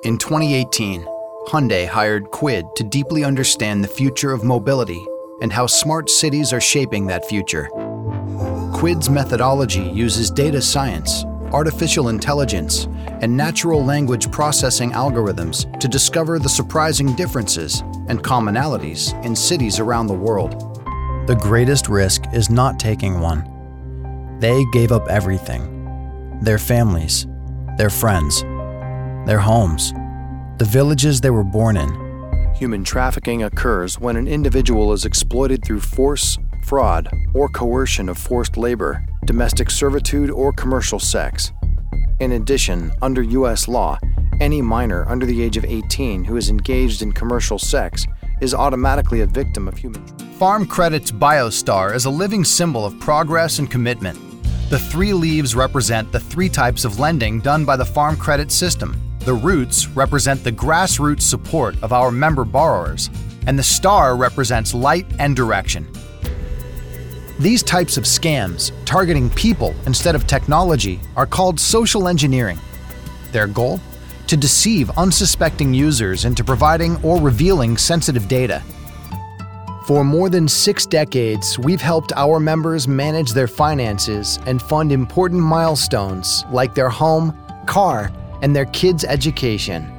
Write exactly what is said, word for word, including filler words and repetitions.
In twenty eighteen, Hyundai hired Quid to deeply understand the future of mobility and how smart cities are shaping that future. Quid's methodology uses data science, artificial intelligence, and natural language processing algorithms to discover the surprising differences and commonalities in cities around the world. The greatest risk is not taking one. They gave up everything: their families, their friends, their homes, the villages they were born in. Human trafficking occurs when an individual is exploited through force, fraud, or coercion of forced labor, domestic servitude, or commercial sex. In addition, under U S law, any minor under the age of eighteen who is engaged in commercial sex is automatically a victim of human trafficking. Farm Credit's BioStar is a living symbol of progress and commitment. The three leaves represent the three types of lending done by the Farm Credit system. The roots represent the grassroots support of our member borrowers, and the star represents light and direction. These types of scams, targeting people instead of technology, are called social engineering. Their goal? To deceive unsuspecting users into providing or revealing sensitive data. For more than six decades, we've helped our members manage their finances and fund important milestones like their home, car, and their kids' education.